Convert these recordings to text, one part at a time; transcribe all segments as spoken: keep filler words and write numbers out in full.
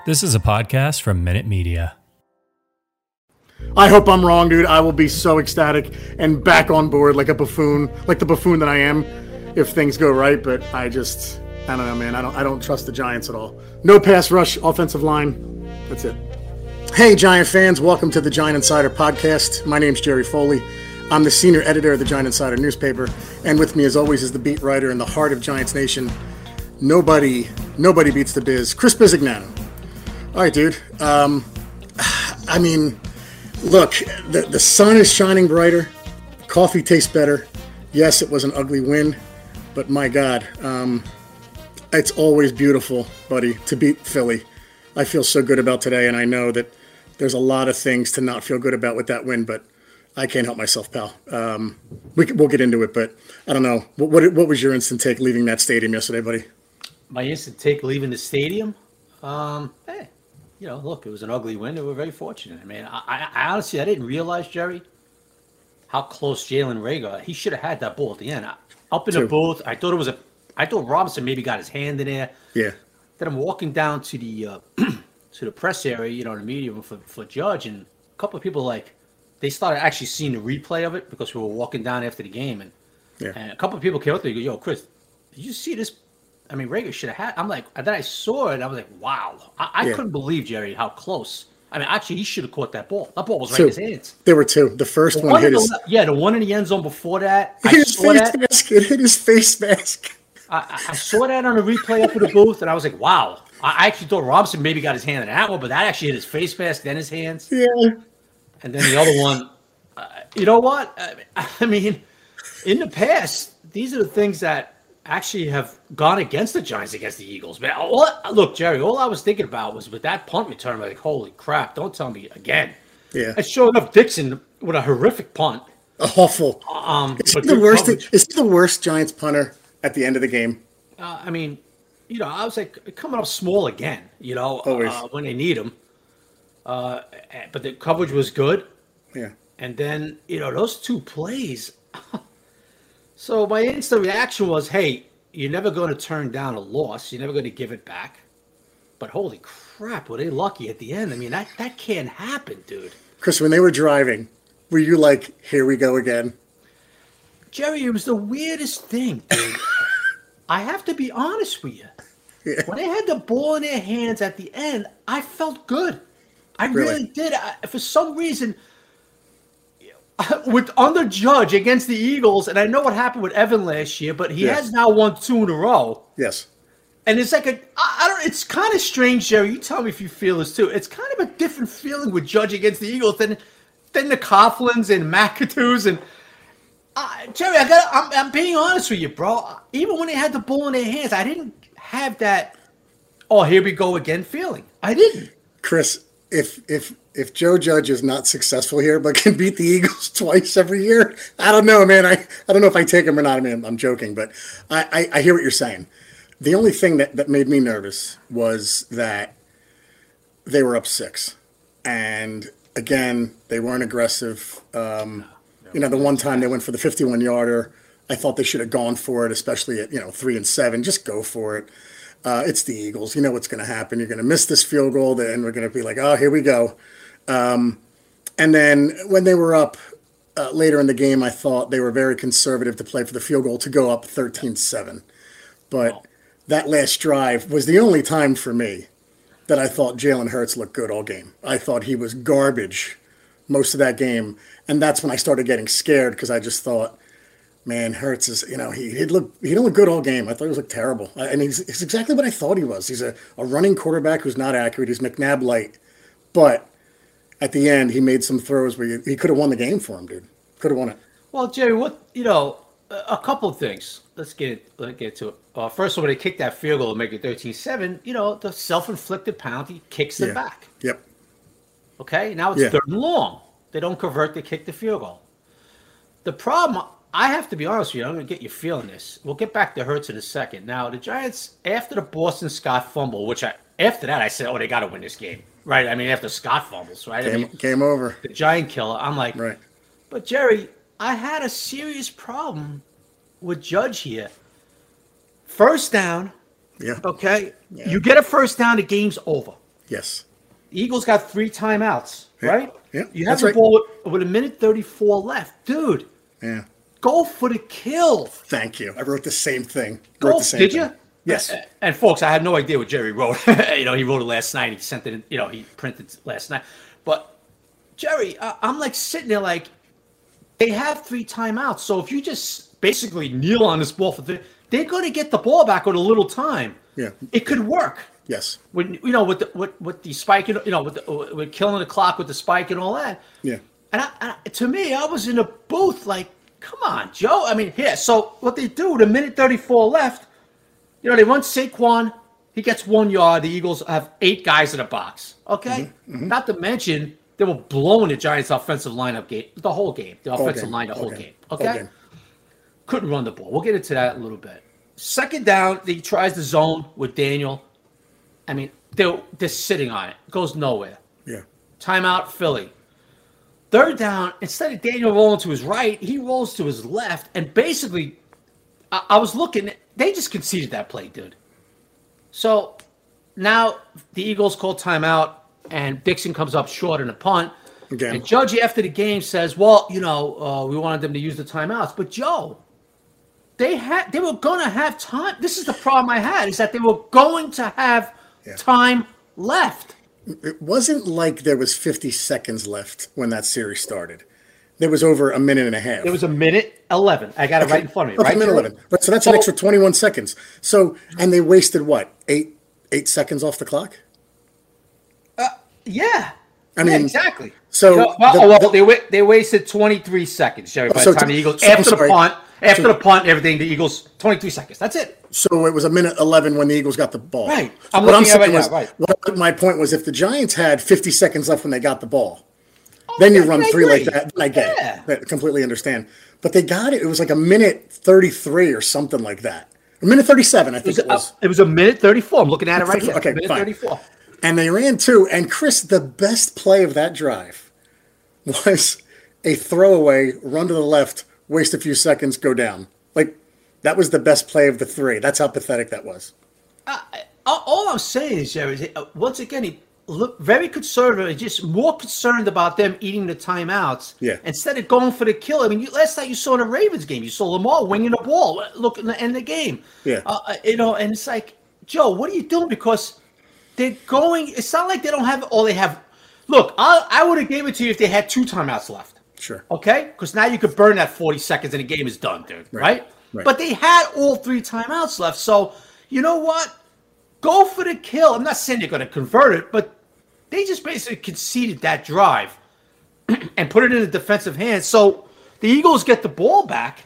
This is a podcast from Minute Media. I hope I'm wrong, dude. I will be so ecstatic and back on board like a buffoon, like the buffoon that I am, if things go right. But I just, I don't know, man. I don't, I don't trust the Giants at all. No pass rush, offensive line. That's it. Hey, Giant fans. Welcome to the Giant Insider podcast. My name's Jerry Foley. I'm the senior editor of the Giant Insider newspaper. And with me, as always, is the beat writer in the heart of Giants Nation. Nobody, nobody beats the biz. Chris Bizignano. All right, dude. Um, I mean... Look, the, the sun is shining brighter. Coffee tastes better. Yes, it was an ugly win, but my God, um, it's always beautiful, buddy, to beat Philly. I feel so good about today, and I know that there's a lot of things to not feel good about with that win, but I can't help myself, pal. Um, we, we'll get into it, but I don't know. What, what, what was your instant take leaving that stadium yesterday, buddy? My instant take leaving the stadium? Um, hey. You know, look, it was an ugly win. They were very fortunate. I mean, I, I honestly, I didn't realize, Jerry, how close Jalen Ray got. He should have had that ball at the end. Up in Two. the booth, I thought it was a, I thought Robinson maybe got his hand in there. Yeah. Then I'm walking down to the, uh, to the press area, you know, the media room for, for Judge, and a couple of people, like, they started actually seeing the replay of it because we were walking down after the game, and, yeah. and a couple of people came up to me and go, yo, Chris, did you see this? I mean, Rager should have had. I'm like, then I saw it. I was like, wow. I, I yeah. couldn't believe, Jerry, how close. I mean, actually, he should have caught that ball. That ball was right two. in his hands. There were two. The first the one, one hit his. The, yeah, the one in the end zone before that. It I hit his saw face that. mask. It hit his face mask. I, I saw that on the replay up in the booth, and I was like, wow. I actually thought Robinson maybe got his hand in that one, but that actually hit his face mask, then his hands. Yeah. And then the other one, uh, you know what? I, I mean, in the past, these are the things that actually have gone against the Giants against the Eagles. Man, all, look, Jerry, all I was thinking about was with that punt return, I'm like, holy crap, don't tell me again. Yeah. And sure enough, Dixon with a horrific punt. Awful. Um, is he the worst? Is he the worst Giants punter at the end of the game? Uh, I mean, you know, I was like coming up small again, you know, Always. Uh, when they need him. Uh, but the coverage was good. Yeah. And then, you know, those two plays. So my instant reaction was, hey, you're never going to turn down a loss. You're never going to give it back. But holy crap, were they lucky at the end? I mean, that, that can't happen, dude. Chris, when they were driving, were you like, here we go again? Jerry, it was the weirdest thing, dude. I have to be honest with you. Yeah. When they had the ball in their hands at the end, I felt good. I really, really did. I, for some reason... with under Judge against the Eagles, and I know what happened with Evan last year, but he yes. has now won two in a row. Yes. And it's like a, I don't, it's kind of strange, Jerry. You tell me if you feel this too. It's kind of a different feeling with Judge against the Eagles than, than the Coughlins and McAdoo's. And uh, Jerry, I got, I'm, I'm being honest with you, bro. Even when they had the ball in their hands, I didn't have that, oh, here we go again feeling. I didn't. Chris, if, if, If Joe Judge is not successful here, but can beat the Eagles twice every year, I don't know, man. I, I don't know if I take him or not. I mean, I'm joking, but I, I, I hear what you're saying. The only thing that, that made me nervous was that they were up six. And, again, they weren't aggressive. Um, you know, the one time they went for the fifty-one-yarder, I thought they should have gone for it, especially at, you know, three and seven. Just go for it. Uh, it's the Eagles. You know what's going to happen. You're going to miss this field goal, then we're going to be like, oh, here we go. Um, and then when they were up uh, later in the game, I thought they were very conservative to play for the field goal to go up thirteen seven. But wow. That last drive was the only time for me that I thought Jalen Hurts looked good all game. I thought he was garbage most of that game. And that's when I started getting scared because I just thought, man, Hurts is, you know, he he'd look, he didn't look good all game. I thought he was looked terrible. I, and he's, he's exactly what I thought he was. He's a, a running quarterback who's not accurate. He's McNabb light. But at the end, he made some throws where he could have won the game for him, dude. Could have won it. Well, Jerry, what, you know, a couple of things. Let's get it, let's get to it. Uh, first of all, when they kicked that field goal to make it thirteen seven, you know, the self-inflicted penalty kicks it yeah. back. Yep. Okay, now it's yeah. third and long. They don't convert, they kick the field goal. The problem, I have to be honest with you, I'm going to get you feeling this. We'll get back to Hurts in a second. Now, the Giants, after the Boston Scott fumble, which I, after that, I said, oh, they got to win this game. Right? I mean, after Scott fumbles, right? Game, I mean, game over. The Giant killer. I'm like, right. But, Jerry, I had a serious problem with Judge here. First down. Yeah. Okay? Yeah. You get a first down, the game's over. Yes. The Eagles got three timeouts, Yeah. right? Yeah, You have that's the right. ball with, with a minute thirty-four left. Dude, Yeah. go for the kill. Thank you. I wrote the same thing. Wrote Go, the same did thing. you? Yes. And, and folks, I had no idea what Jerry wrote. you know, he wrote it last night. He sent it in, you know, he printed it last night. But Jerry, I, I'm like sitting there like, they have three timeouts. So if you just basically kneel on this ball for three, they're going to get the ball back with a little time. Yeah. It could work. Yes. When you know with the with, with the spike, you know, with the, with killing the clock with the spike and all that. Yeah. And I, I, to me, I was in a booth like, come on, Joe. I mean, here. So what they do with a minute thirty-four left, you know, they run Saquon. He gets one yard. The Eagles have eight guys in the box. Okay. Mm-hmm, mm-hmm. Not to mention they were blowing the Giants' offensive lineup game the whole game. The offensive game. line the whole Okay. game. Okay. Okay. Couldn't run the ball. We'll get into that in a little bit. Second down, he tries the zone with Daniel. I mean, they're, they're sitting on it. It goes nowhere. Yeah. Timeout, Philly. Third down, instead of Daniel rolling to his right, he rolls to his left. And basically, I, I was looking, they just conceded that play, dude. So now the Eagles call timeout, and Dixon comes up short in a punt. Again. And Judge, after the game, says, well, you know, uh, we wanted them to use the timeouts. But, Joe, they had they were going to have time. This is the problem I had, is that they were going to have yeah. time left. It wasn't like there was fifty seconds left when that series started. There was over a minute and a half. It was a minute eleven. I got it okay. right in front of me. Okay, right minute eleven. Right, so that's so, an extra twenty-one seconds. So, and they wasted what? Eight eight seconds off the clock? Uh, yeah. I mean, yeah, exactly. So, you know, well, the, well they they wasted twenty-three seconds, Jerry, by so the time t- the Eagles, so, after the sorry. punt, after so, the punt and everything, the Eagles, twenty-three seconds. That's it. So it was a minute eleven when the Eagles got the ball. Right. So I'm what I'm looking at saying right was, now, right. what my point was, if the Giants had fifty seconds left when they got the ball, oh, then you run I three agree. like that. Then I get yeah. it. I completely understand. But they got it. It was like a minute thirty-three or something like that. A minute thirty-seven, I think it was. It was, a, it was a minute thirty-four. I'm looking at it right here. Okay, minute fine. thirty-four. And they ran two. And Chris, the best play of that drive was a throwaway, run to the left, waste a few seconds, go down. Like, that was the best play of the three. That's how pathetic that was. Uh, all I'm saying is, Jerry, is, uh, once again, he looked very conservative, just more concerned about them eating the timeouts yeah. instead of going for the kill. I mean, you, last night you saw the Ravens game. You saw Lamar winging the ball, look in the end of the game. Yeah. Uh, you know, and it's like, Joe, what are you doing? Because they're going. It's not like they don't have all they have. Look, I, I would have gave it to you if they had two timeouts left. Sure. Okay? Because now you could burn that forty seconds and the game is done, dude. Right. Right? Right. But they had all three timeouts left. So, you know what? Go for the kill. I'm not saying they're going to convert it, but they just basically conceded that drive and put it in the defensive hands. So the Eagles get the ball back,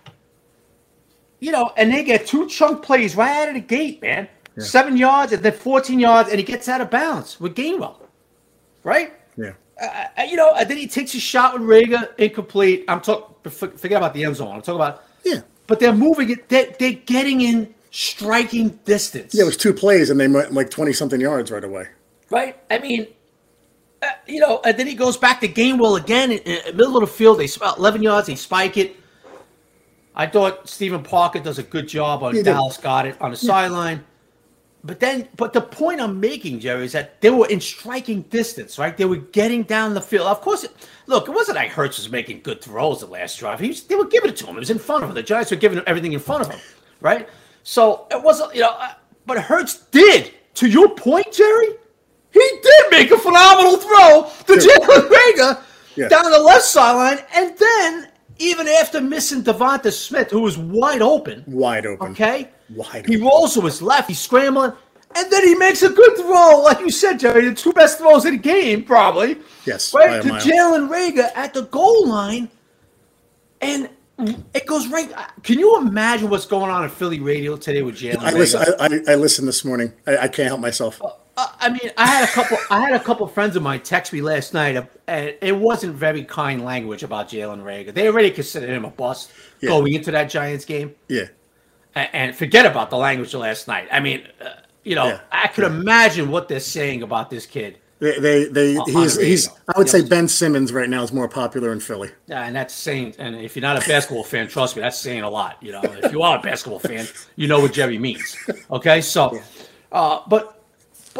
you know, and they get two chunk plays right out of the gate, man. Yeah. Seven yards and then fourteen yards, and he gets out of bounds with Gainwell. Right? Yeah. Uh, you know, and then he takes a shot with Rager, incomplete. I'm talking, forget about the end zone. I'm talking about, yeah. But they're moving it. They're, they're getting in striking distance. Yeah, it was two plays, and they went like twenty-something yards right away. Right? I mean, uh, you know, and then he goes back to Gainwell again in, in the middle of the field. They about eleven yards. They spike it. I thought Stephen Parker does a good job on He Dallas did. got it on the Yeah. sideline. But then, but the point I'm making, Jerry, is that they were in striking distance, right? They were getting down the field. Of course, it, look, it wasn't like Hurts was making good throws the last drive. He was, they were giving it to him. It was in front of him. The Giants were giving him everything in front of him, right? So it wasn't, you know, uh, but Hurts did. To your point, Jerry, he did make a phenomenal throw to Yeah. Jalen Rager Yeah. down the left sideline, and then even after missing Devonta Smith, who was wide open, Wide open. okay. Wide He open. rolls to his left. He's scrambling. And then he makes a good throw. Like you said, Jerry, the two best throws in the game, probably. Yes, by Right? a To mile. Jalen Rager at the goal line. And it goes right. Can you imagine what's going on in Philly radio today with Jalen I Rager? listen. I, I, I listened this morning. I, I can't help myself. Uh, I mean, I had a couple. I had a couple friends of mine text me last night, uh, and it wasn't very kind language about Jalen Rager. They already considered him a bust Yeah. going into that Giants game. Yeah. And forget about the language of last night. I mean, uh, you know, Yeah. I could imagine what they're saying about this kid. They, they, they On he's, the he's. radio. I would say Yes. Ben Simmons right now is more popular in Philly. Yeah, and that's saying, and if you're not a basketball fan, trust me, that's saying a lot. You know, if you are a basketball fan, you know what Jerry means. Okay, so, uh, but, but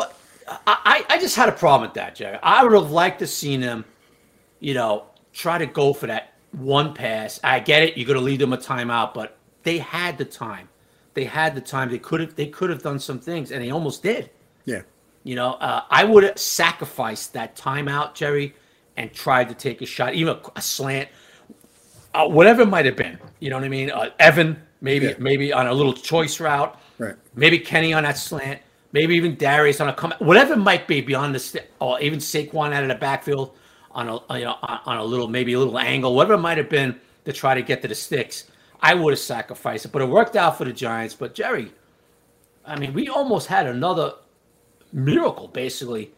I, I just had a problem with that, Jerry. I would have liked to seen him, you know, try to go for that one pass. I get it. You're going to leave them a timeout, but they had the time. They had the time. They could have. They could have done some things, and they almost did. Yeah. You know, uh, I would have sacrificed that timeout, Jerry, and tried to take a shot, even a, a slant, uh, whatever it might have been. You know what I mean? Uh, Evan, maybe, yeah. maybe on a little choice route. Right. Maybe Kenny on that slant. Maybe even Darius on a come, whatever it might be beyond the, st- or even Saquon out of the backfield on a, you know, on, on a little, maybe a little angle, whatever it might have been to try to get to the sticks. I would have sacrificed it, but it worked out for the Giants. But Jerry, I mean, we almost had another miracle, basically,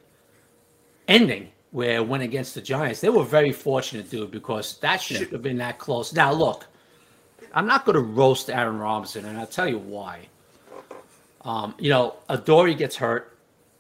ending where it went against the Giants. They were very fortunate, dude, because that shouldn't yeah. have been that close. Now, look, I'm not going to roast Aaron Robinson, and I'll tell you why. Um, you know, Adoree gets hurt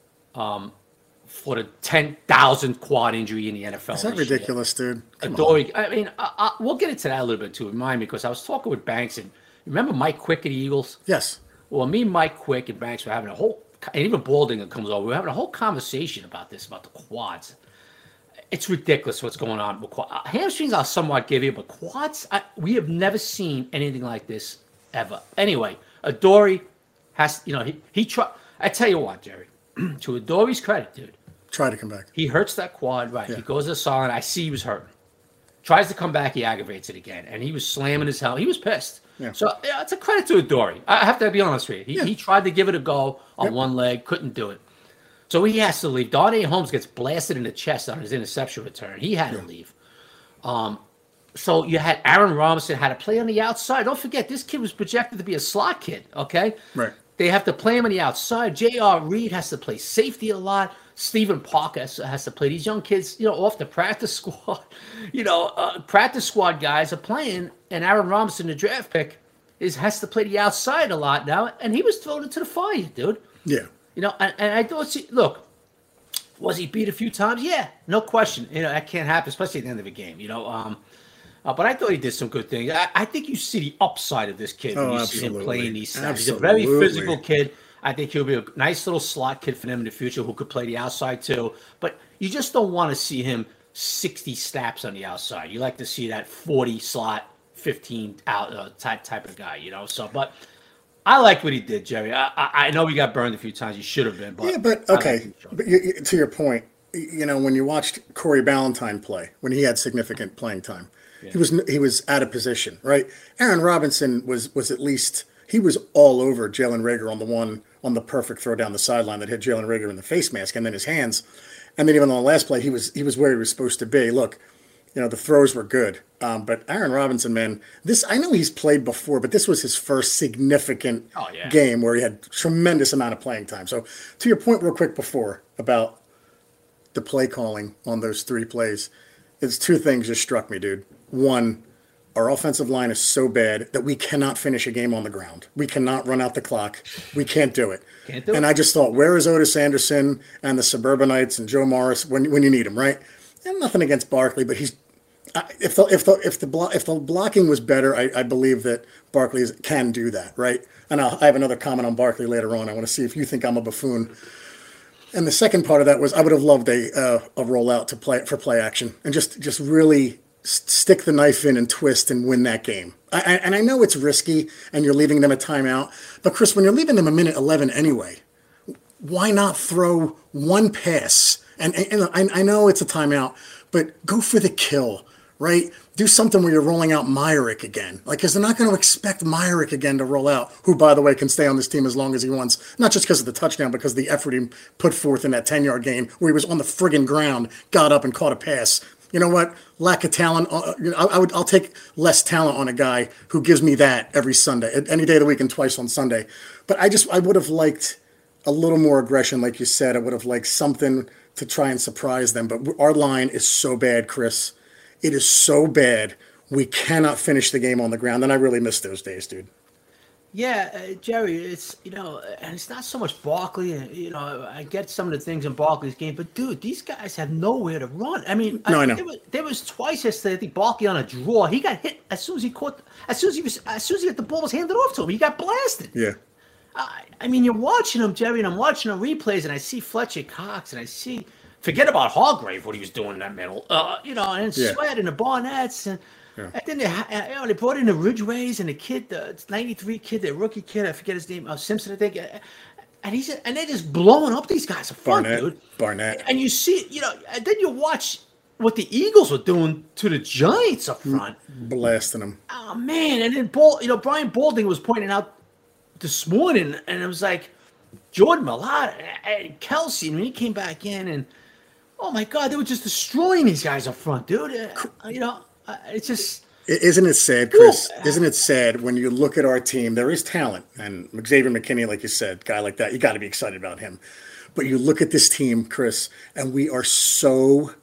um, for the ten thousandth quad injury in the N F L. Is that ridiculous, year. dude? Come Adoree, on. I mean, I, I, we'll get into that a little bit too. Remind me, because I was talking with Banks, and remember Mike Quick of the Eagles? Yes. Well, me, Mike Quick, and Banks were having a whole, and even Baldinger comes over. We were having a whole conversation about this, about the quads. It's ridiculous what's going on with quads. Hamstrings I'll somewhat give you, but quads, I, we have never seen anything like this ever. Anyway, Adoree has, you know, he, he try. I tell you what, Jerry, to Adoree's credit, dude. Try to come back. He hurts that quad, right. Yeah. He goes to solid. I see he was hurting. Tries to come back, he aggravates it again. And he was slamming his helmet. He was pissed. Yeah. So yeah, it's a credit to Adoree. I have to be honest with you. He, yeah. he tried to give it a go on yep. one leg, couldn't do it. So he has to leave. Darnay Holmes gets blasted in the chest on his interception return. He had yeah. to leave. Um, so you had Aaron Robinson had to play on the outside. Don't forget, this kid was projected to be a slot kid, okay? Right. They have to play him on the outside. J R. Reed has to play safety a lot. Stephen Parker has, has to play. These young kids, you know, off the practice squad, you know, uh, practice squad guys are playing, and Aaron Robinson, the draft pick, is has to play the outside a lot now, and he was thrown into the fire, dude. Yeah. You know, and, and I don't see, look, was he beat a few times? Yeah, no question. You know, that can't happen, especially at the end of a game, you know. Um, uh, but I thought he did some good things. I, I think you see the upside of this kid when oh, you absolutely. see him playing these snaps. He's a Absolutely. very physical kid. I think he'll be a nice little slot kid for them in the future who could play the outside too. But you just don't want to see him sixty snaps on the outside. You like to see that forty slot, fifteen out uh, type type of guy, you know. So, but I like what he did, Jerry. I, I, I know he got burned a few times. He should have been. But yeah, but okay. But you, you, to your point, you know, when you watched Corey Ballantyne play, when he had significant playing time, yeah. he was he was out of position, right? Aaron Robinson was was at least he was all over Jalen Reagor on the one on the perfect throw down the sideline that hit Jalen Reagor in the face mask, and then his hands, and then even on the last play, he was he was where he was supposed to be. Look. You know, the throws were good. Um, but Aaron Robinson, man, this I know he's played before, but this was his first significant oh, yeah. game where he had tremendous amount of playing time. So to your point real quick before about the play calling on those three plays, it's two things just struck me, dude. One, our offensive line is so bad that we cannot finish a game on the ground. We cannot run out the clock. We can't do it. Can't do and it. I just thought, where is Otis Anderson and the Suburbanites and Joe Morris when when you need them, right? And nothing against Barkley, but he's if the if the if the blo- if the blocking was better, I, I believe that Barkley can do that, right? And I'll, I have another comment on Barkley later on. I want to see if you think I'm a buffoon. And the second part of that was I would have loved a uh, a rollout to play for play action and just just really s- stick the knife in and twist and win that game. I, I, and I know it's risky and you're leaving them a timeout, but Chris, when you're leaving them a minute eleven anyway, why not throw one pass? And, and, and I, I know it's a timeout, but go for the kill. Right? Do something where you're rolling out Myrick again. Like, because they're not going to expect Myrick again to roll out, who, by the way, can stay on this team as long as he wants. Not just because of the touchdown, because of the effort he put forth in that ten-yard game where he was on the friggin' ground, got up and caught a pass. You know what? Lack of talent. Uh, you know, I, I would, I'll take less talent on a guy who gives me that every Sunday, any day of the week and twice on Sunday. But I just, I would have liked a little more aggression, like you said. I would have liked something to try and surprise them. But our line is so bad, Chris. It is so bad. We cannot finish the game on the ground. And I really miss those days, dude. Yeah, uh, Jerry, it's, you know, and it's not so much Barkley. And, you know, I get some of the things in Barkley's game, but, dude, these guys have nowhere to run. I mean, no, I, I know. There was, there was twice yesterday, I think, Barkley on a draw. He got hit as soon as he caught, as soon as he was, as soon as he got the ball was handed off to him. He got blasted. Yeah. I, I mean, you're watching them, Jerry, and I'm watching the replays, and I see Fletcher Cox, and I see, forget about Hargrave, what he was doing in that middle, uh, you know, and Yeah. Sweat and the Barnetts, and, Yeah. and then they, ha- you know, they brought in the Ridgeways and the kid, the ninety-three kid, the rookie kid, I forget his name, uh, Simpson, I think, uh, and he's and they're just blowing up these guys up front, Barnett, dude. Barnett. And you see, you know, and then you watch what the Eagles were doing to the Giants up front. Blasting them. Oh man! And then Ball, you know, Brian Balding was pointing out this morning, and it was like Jordan Mailata and Kelsey, and when he came back in, and oh my God, they were just destroying these guys up front, dude. Uh, you know, uh, it's just. Isn't it sad, Chris? Isn't it sad when you look at our team? There is talent, and Xavier McKinney, like you said, guy like that, you got to be excited about him. But you look at this team, Chris, and we are so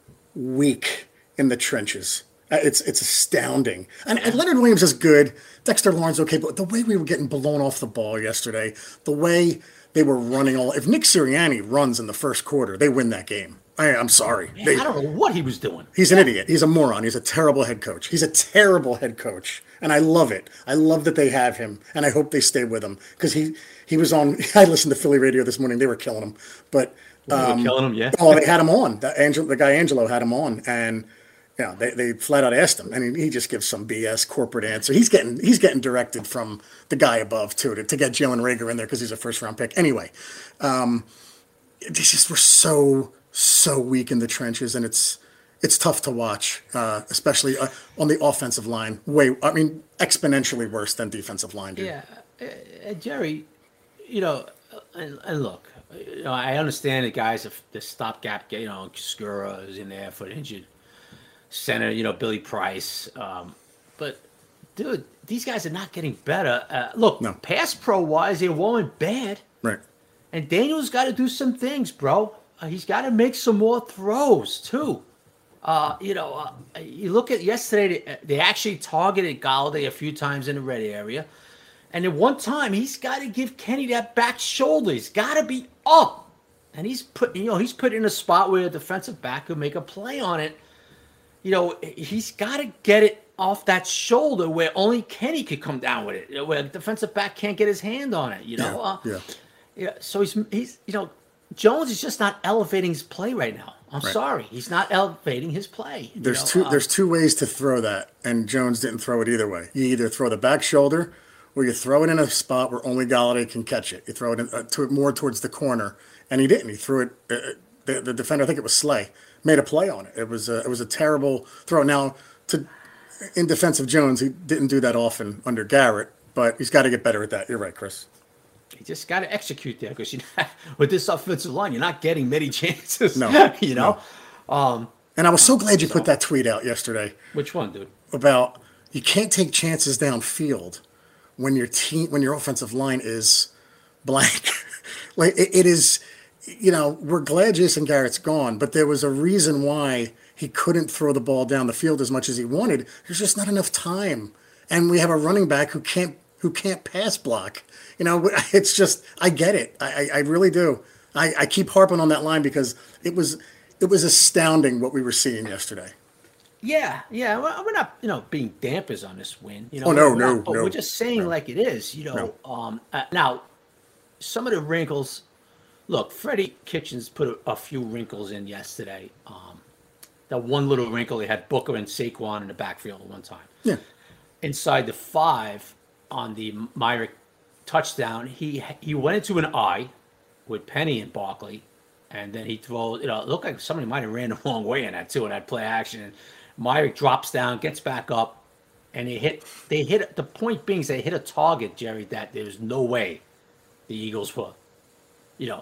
weak in the trenches. Uh, It's it's astounding. And, and Leonard Williams is good. Dexter Lawrence okay, but the way we were getting blown off the ball yesterday, the way they were running all. If Nick Sirianni runs in the first quarter, they win that game. I, I'm sorry. Man, They- I don't know what he was doing. He's an idiot. He's a moron. He's a terrible head coach. He's a terrible head coach, and I love it. I love that they have him, and I hope they stay with him because he he was on. I listened to Philly radio this morning. They were killing him, but They were killing him, yeah. oh, they had him on. The Angel, the guy Angelo had him on, and yeah, they, they flat out asked him, and he, he just gives some B S corporate answer. He's getting he's getting directed from the guy above too to, to get Jalen Rager in there because he's a first round pick. Anyway, um, it's just we're so so weak in the trenches, and it's it's tough to watch, uh, especially uh, on the offensive line. Way, I mean, exponentially worse than defensive line. Dude. Yeah, uh, uh, Jerry, you know, and, and look, you know, I understand the guys, if the stopgap, you know, Skura is in there for the injured center, you know, Billy Price, um, but dude, these guys are not getting better. Uh, look, No. pass pro wise, they weren't bad, Right. and Daniel's got to do some things, bro. Uh, he's got to make some more throws too. Uh, you know, uh, you look at yesterday, they, they actually targeted Galladay a few times in the red area. And at one time, he's got to give Kenny that back shoulder. He's got to be up. And he's put, you know, he's put in a spot where a defensive back could make a play on it. You know, he's got to get it off that shoulder where only Kenny could come down with it, where the defensive back can't get his hand on it, you know? Yeah. Uh, yeah. yeah. So he's, he's, you know, Jones is just not elevating his play right now. I'm Right. sorry. He's not elevating his play. you There's know? two. Uh, There's two ways to throw that, and Jones didn't throw it either way. You either throw the back shoulder, or you throw it in a spot where only Galladay can catch it. You throw it in, uh, to more towards the corner, and he didn't. He threw it. Uh, the, the defender, I think it was Slay, made a play on it. It was a, it was a terrible throw. Now, to in defense of Jones, he didn't do that often under Garrett, but he's got to get better at that. You're right, Chris. You just got to execute there because with this offensive line, you're not getting many chances. No, you know. Um, And I was so glad you put that tweet out yesterday which one, dude? about you can't take chances downfield when your team when your offensive line is blank. Like it, it is, you know, we're glad Jason Garrett's gone, but there was a reason why he couldn't throw the ball down the field as much as he wanted. There's just not enough time, and we have a running back who can't who can't pass block. You know, it's just I get it. I, I, I really do. I, I keep harping on that line because it was it was astounding what we were seeing yesterday. Yeah, yeah. We're we're not, you know, being dampers on this win. You know, Oh, no, we're no, not, but no, We're just saying like it is. You know, um, uh, now some of the wrinkles. Look, Freddie Kitchens put a, a few wrinkles in yesterday. Um, that one little wrinkle, they had Booker and Saquon in the backfield at one time. Yeah. Inside the five on the Myrick touchdown, he he went into an eye with Penny and Barkley, and then he throws. You know, it looked like somebody might have ran the wrong way in that too, in that play action. And Myrick drops down, gets back up, and they hit. They hit. The point being, is they hit a target, Jerry, that there's no way the Eagles were, you know,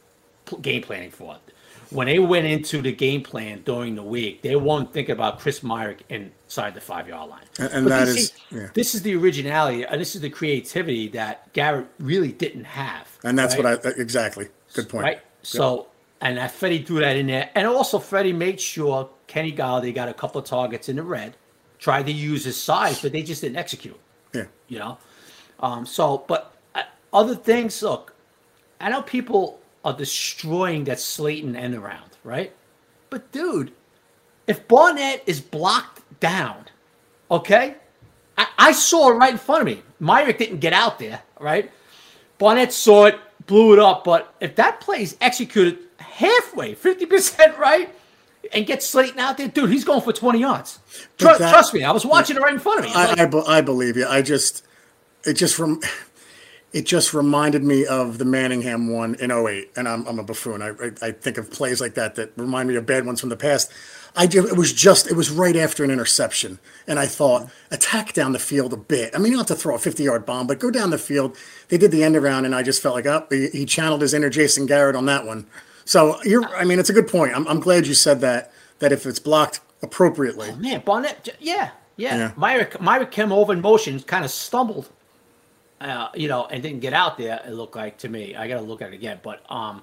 game planning for it. When they went into the game plan during the week, they weren't thinking about Chris Myrick inside the five-yard line. And, and But that this is, is- yeah. This is the originality, and this is the creativity that Garrett really didn't have. And that's right? what I exactly. Good point. Right. So, and that Freddie threw that in there, and also Freddie made sure Kenny Galladay got a couple of targets in the red, tried to use his size, but they just didn't execute. Yeah. You know, um, so but uh, other things. Look, I know people are destroying that Slayton end around, right? But dude, if Barnett is blocked down, okay, I, I saw it right in front of me. Myrick didn't get out there, right? Barnett saw it, blew it up. But if that play is executed halfway, fifty percent right, and gets Slayton out there, dude, he's going for twenty yards. Trust, that, trust me, I was watching it right in front of me. I, like, I, be, I believe you. I just, it just rem, it just reminded me of the Manningham one in oh eight, and I'm I'm a buffoon. I, I I think of plays like that that remind me of bad ones from the past. I do. It was just. It was right after an interception, and I thought attack down the field a bit. I mean, you don't have to throw a fifty-yard bomb, but go down the field. They did the end around, and I just felt like, oh, he, he channeled his inner Jason Garrett on that one. So you're. I mean, it's a good point. I'm I'm glad you said that. That if it's blocked appropriately, oh, man, Barnett. Yeah, yeah. yeah. Myrick Myrick came over in motion, kind of stumbled, uh, you know, and didn't get out there. It looked like to me. I got to look at it again, but um,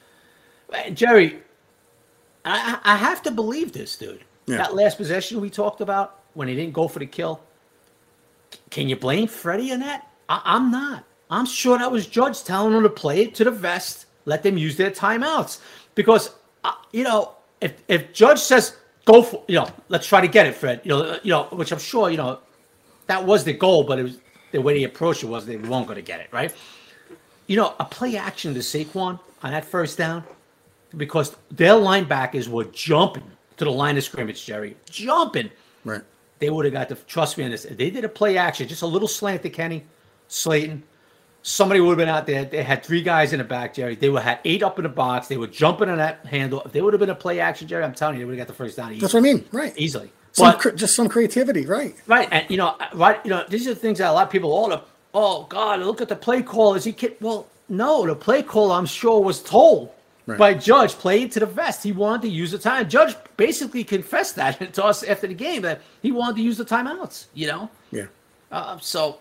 Jerry. I, I have to believe this, dude. Yeah. That last possession we talked about when he didn't go for the kill. Can you blame Freddie on that? I, I'm not. I'm sure that was Judge telling him to play it to the vest, let them use their timeouts. Because, uh, you know, if if Judge says, go for, you know, let's try to get it, Fred, you know, you know, which I'm sure, you know, that was the goal, but it was the way they approached it was they weren't going to get it, right? You know, a play action to Saquon on that first down, because their linebackers were jumping to the line of scrimmage, Jerry. Jumping. Right. They would have got the, trust me on this. They did a play action, just a little slant to Kenny, Slayton. Somebody would have been out there. They had three guys in the back, Jerry. They would have had eight up in the box. They were jumping on that handle. If they would have been a play action, Jerry, I'm telling you, they would have got the first down easily. That's what I mean. Right. Easily. Some, but, just some creativity, right. Right. And, you know, right, you know, these are the things that a lot of people, oh, the, oh God, look at the play call. Is he kid? Well, no, the play call, I'm sure, was told. Right. By Judge, playing to the vest. He wanted to use the time. Judge basically confessed that to us after the game that he wanted to use the timeouts, you know? Yeah. Uh, so,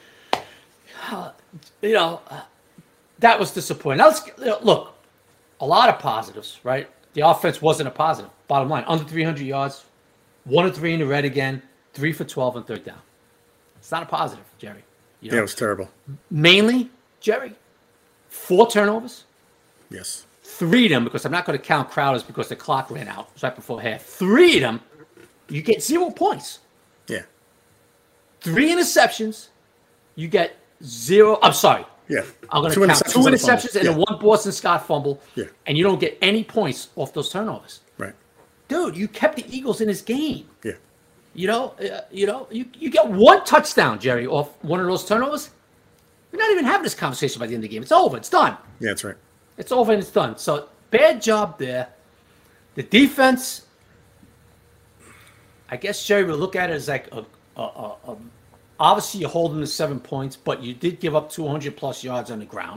uh, you know, uh, that was disappointing. Now, let's, you know, look, a lot of positives, right? The offense wasn't a positive. Bottom line, under three hundred yards, one and three in the red again, three for twelve on third down. It's not a positive, Jerry. You know? Yeah, it was terrible. Mainly, Jerry, four turnovers. Yes. Three of them, because I'm not going to count Crowder's because the clock ran out right before half. Three of them, you get zero points. Yeah. Three interceptions, you get zero. I'm sorry. Yeah. I'm going to count two interceptions and, and yeah. one Boston Scott fumble. Yeah. And you don't get any points off those turnovers. Right. Dude, you kept the Eagles in this game. Yeah. You know, uh, you know, you, you get one touchdown, Jerry, off one of those turnovers. We're not even having this conversation by the end of the game. It's over. It's done. Yeah, that's right. It's over and it's done. So, bad job there. The defense, I guess, Jerry, would look at it as like, a, a, a, a, obviously you're holding the seven points, but you did give up two hundred plus yards on the ground.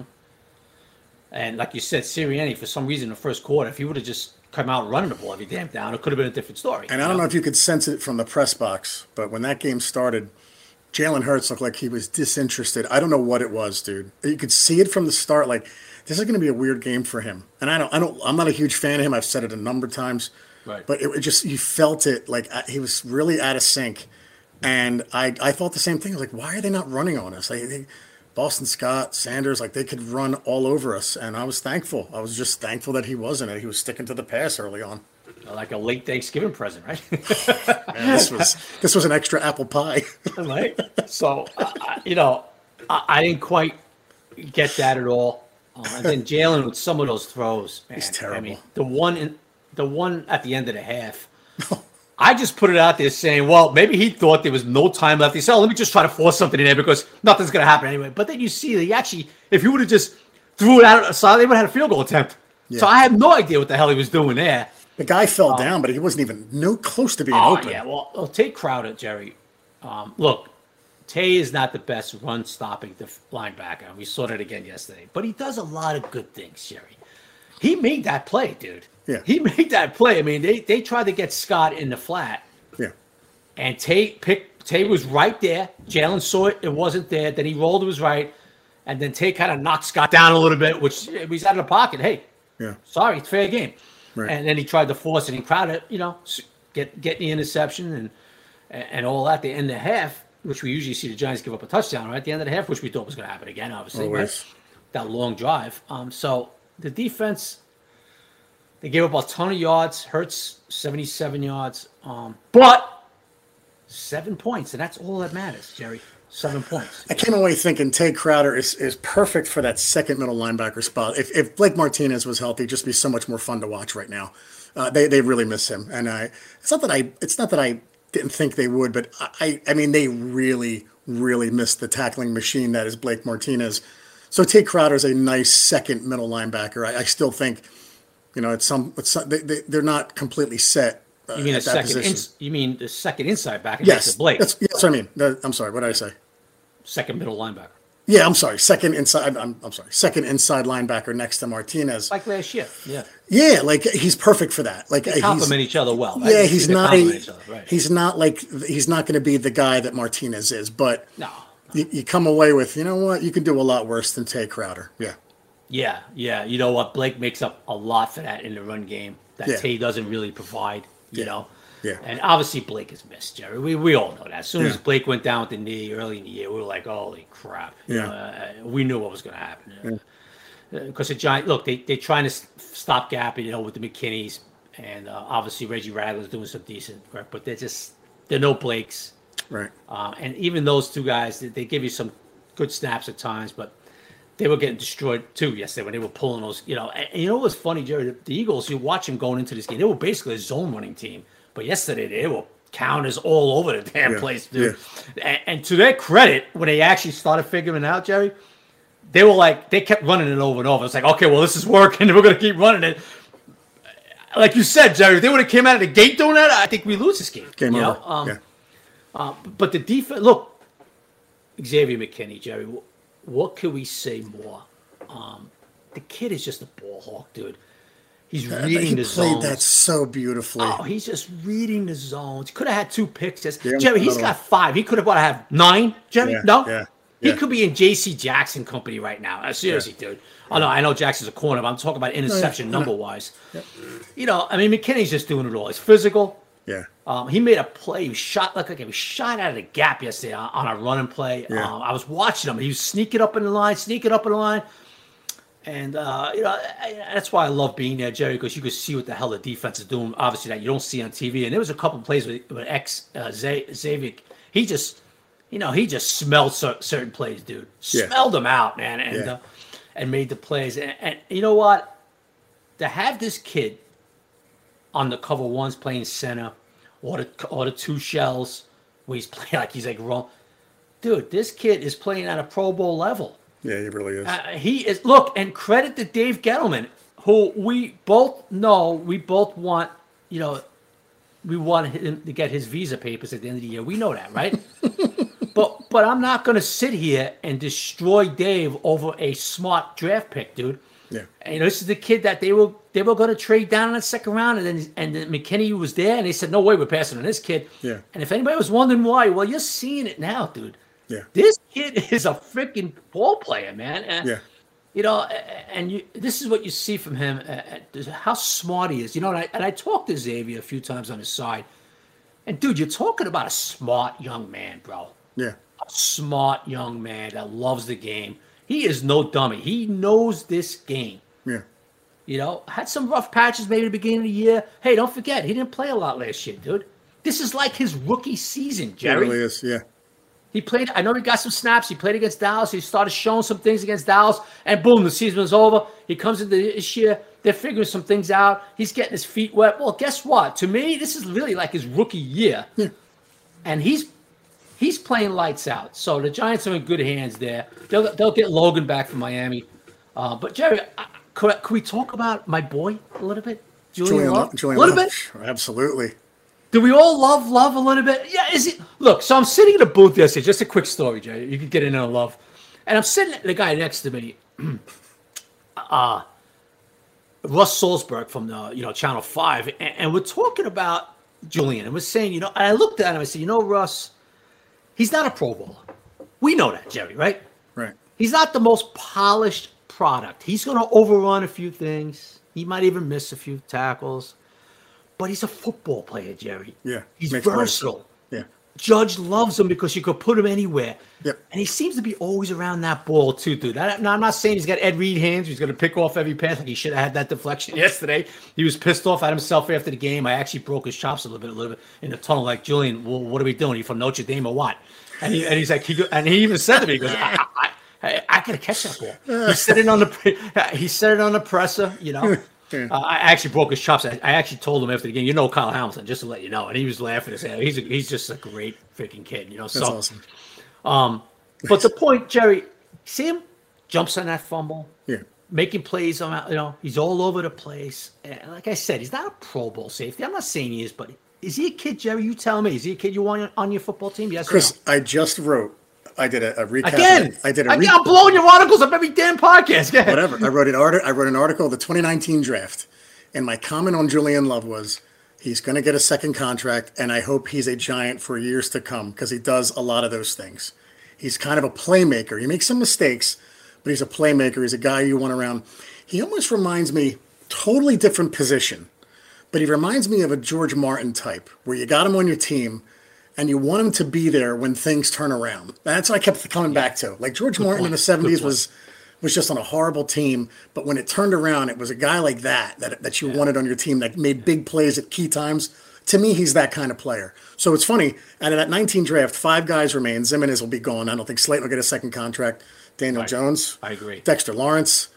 And like you said, Sirianni, for some reason in the first quarter, if he would have just come out running the ball every damn down, it could have been a different story. And I don't know? know if you could sense it from the press box, but when that game started, Jalen Hurts looked like he was disinterested. I don't know what it was, dude. You could see it from the start, like, this is going to be a weird game for him. And I don't, I don't, I'm not a huge fan of him. I've said it a number of times, right. But it, it just, you felt it like he was really out of sync. And I, I thought the same thing. I was like, why are they not running on us? Like, they, Boston Scott, Sanders, like they could run all over us. And I was thankful. I was just thankful that he wasn't. He was sticking to the pass early on. Like a late Thanksgiving present, right? Man, this was, this was an extra apple pie. Right. So, uh, you know, I, I didn't quite get that at all. Uh, and then Jalen with some of those throws, man. He's terrible. I mean, the one, in, the one at the end of the half, I just put it out there saying, well, maybe he thought there was no time left. He said, oh, let me just try to force something in there because nothing's going to happen anyway. But then you see that he actually, if he would have just threw it out aside, they would have had a field goal attempt. Yeah. So I have no idea what the hell he was doing there. The guy fell um, down, but he wasn't even no close to being oh, open. Yeah, well, well, take Crowder, Jerry. Um, look, Tay is not the best run-stopping linebacker. We saw that again yesterday. But he does a lot of good things, Jerry. He made that play, dude. Yeah. He made that play. I mean, they, they tried to get Scott in the flat. Yeah. And Tay picked, Tay was right there. Jalen saw it. It wasn't there. Then he rolled to his right. And then Tay kind of knocked Scott down a little bit, which he's out of the pocket. Hey, yeah. sorry, it's fair game. Right. And then he tried to force it. And Crowder, you know, get get the interception and and all that. The end of the half, which we usually see the Giants give up a touchdown, right? At the end of the half, which we thought was going to happen again, obviously. Right? That long drive. Um, so the defense, they gave up a ton of yards. Hurts, seventy-seven yards. Um, but seven points, and that's all that matters, Jerry. seven points. I came away thinking Tay Crowder is, is perfect for that second middle linebacker spot. If, if Blake Martinez was healthy, it'd just be so much more fun to watch right now. Uh, they they really miss him, and I it's not that I it's not that I didn't think they would, but I I mean they really really miss the tackling machine that is Blake Martinez. So Tay Crowder is a nice second middle linebacker. I, I still think, you know, it's some it's some, they, they they're not completely set. Uh, You mean a at that second? position. Ins, you mean the second inside back? Yes, Next to Blake. that's, that's what I mean. No, I'm sorry. What did I say? Second middle linebacker. Yeah, I'm sorry. Second inside. I'm, I'm sorry. Second inside linebacker next to Martinez. Like last year. Yeah. Yeah, like he's perfect for that. Like They complement each other well. Right? Yeah, They- he's they not. complement A, each other, right. He's not like he's not going to be the guy that Martinez is. But No. you, you come away with, you know what? You can do a lot worse than Tay Crowder. Yeah. Yeah, yeah. You know what? Blake makes up a lot for that in the run game that Yeah. Tay doesn't really provide. You Yeah. know. Yeah. And obviously Blake is missed, Jerry. We we all know that. As soon as Yeah. Blake went down with the knee early in the year, we were like, "Holy crap!" You Yeah. know, uh, we knew what was going to happen. Because the Giants, look, they they trying to s- stop gap, you know, with the McKinneys, and uh, obviously Reggie Ragland's doing some decent work, but they're just they're no Blakes. Right. Um, and even those two guys, they, they give you some good snaps at times, but they were getting destroyed too yesterday when they were pulling those. You know, and, and you know what's funny, Jerry? The, the Eagles, you watch them going into this game, they were basically a zone running team. But yesterday, they were counters all over the damn Yeah, place, dude. And, and to their credit, when they actually started figuring it out, Jerry, they were like, they kept running it over and over. It's like, okay, well, this is working. We're going to keep running it. Like you said, Jerry, if they would have came out of the gate doing that, I think we lose this game. Game you over. know? Um, yeah. uh, but the defense, look, Xavier McKinney, Jerry, what, what could we say more? Um, the kid is just a ball hawk, dude. He's Yeah, reading he the played zones. that so beautifully. Oh, he's just reading the zones. He could have had two picks. Just, Yeah, Jerry, he's another got five. He could have what, have nine, Jerry? Yeah, no? yeah, He yeah. could be in J C Jackson company right now. Uh, seriously, dude. Oh, no, I know Jackson's a corner, but I'm talking about interception no. number-wise. You know, I mean, McKinney's just doing it all. He's physical. Yeah. Um, he made a play. He was shot like, like he was shot out of the gap yesterday on, on a running play. Yeah. Um, I was watching him. He was sneaking up in the line, sneaking up in the line. And, uh, you know, I, that's why I love being there, Jerry, because you could see what the hell the defense is doing, obviously, that you don't see on T V. And there was a couple of plays with, with ex uh, Xavier. He just, you know, he just smelled cer- certain plays, dude. Yeah. Smelled them out, man, and Yeah. uh, and made the plays. And, and you know what? To have this kid on the cover ones playing center, or the, or the two shells, where he's playing like he's like wrong. Dude, this kid is playing at a Pro Bowl level. Yeah, he really is. Uh, he is. Look, and credit to Dave Gettleman, who we both know, we both want, you know, we want him to get his visa papers at the end of the year. We know that, right? but but I'm not going to sit here and destroy Dave over a smart draft pick, dude. Yeah. And, you know, this is the kid that they were they were going to trade down in the second round, and then and then McKinney was there, and they said, no way, we're passing on this kid. Yeah. And if anybody was wondering why, well, you're seeing it now, dude. Yeah. This kid is a freaking ball player, man. And, Yeah. You know, and you, this is what you see from him, uh, how smart he is. You know, and I, and I talked to Xavier a few times on his side. And, dude, you're talking about a smart young man, bro. Yeah. A smart young man that loves the game. He is no dummy. He knows this game. Yeah. You know, had some rough patches maybe at the beginning of the year. Hey, don't forget, he didn't play a lot last year, dude. This is like his rookie season, It Jerry. really is. Yeah. He played, I know he got some snaps. He played against Dallas. He started showing some things against Dallas. And boom, the season was over. He comes into this year. They're figuring some things out. He's getting his feet wet. Well, guess what? To me, this is really like his rookie year. Yeah. And he's he's playing lights out. So the Giants are in good hands there. They'll, they'll get Logan back from Miami. Uh, but, Jerry, I, could, could we talk about my boy a little bit? Julian, Julian, Love? Julian a little Love. bit? Absolutely. Do we all love love a little bit? Yeah, is it? Look, so I'm sitting in a booth yesterday. Just a quick story, Jay. You can get in on love. And I'm sitting, the guy next to me, uh, Russ Salzberg from the, you know, Channel five, and, and we're talking about Julian. And we're saying, you know, and I looked at him, I said, you know, Russ, he's not a Pro Bowler. We know that, Jerry, right? Right. He's not the most polished product. He's going to overrun a few things. He might even miss a few tackles. But he's a football player, Jerry. Yeah. He's Makes versatile. Yeah. Judge loves him because you could put him anywhere. Yep. And he seems to be always around that ball, too, dude. I, now, I'm not saying he's got Ed Reed hands. He's going to pick off every pass like he should have had that deflection yesterday. He was pissed off at himself after the game. I actually broke his chops a little bit, a little bit in the tunnel. Like, Julian, well, what are we doing? Are you from Notre Dame or what? And he and he's like, he go, and he even said to me, he goes, I, I, I, I gotta catch that ball. He said it on the he said it on the presser, you know. Uh, I actually broke his chops. I, I actually told him after the game, you know, Kyle Hamilton, just to let you know, and he was laughing his head. He's a, he's just a great freaking kid, you know. That's so, awesome. Um, but the point, Jerry, see him jumps on that fumble, Yeah. making plays on, you know, he's all over the place. And like I said, he's not a Pro Bowl safety. I'm not saying he is, but is he a kid, Jerry? You tell me. Is he a kid you want on your football team? Yes, Chris, or no? I just wrote. I did a, a recap. Again, I did a Again, re- I'm blowing your articles up every damn podcast. Go ahead. Whatever. I wrote an article. I wrote an article of the twenty nineteen draft, and my comment on Julian Love was, he's going to get a second contract, and I hope he's a Giant for years to come because he does a lot of those things. He's kind of a playmaker. He makes some mistakes, but he's a playmaker. He's a guy you want around. He almost reminds me, totally different position, but he reminds me of a George Martin type, where you got him on your team, and you want him to be there when things turn around. That's what I kept coming back to. Like George Martin in the seventies was was just on a horrible team, but when it turned around, it was a guy like that that, that you wanted on your team that made big plays at key times. To me, he's that kind of player. So it's funny, out of that nineteen draft, five guys remain. Zimenez will be gone. I don't think Slayton will get a second contract. Daniel Right. Jones. I agree. Dexter Lawrence.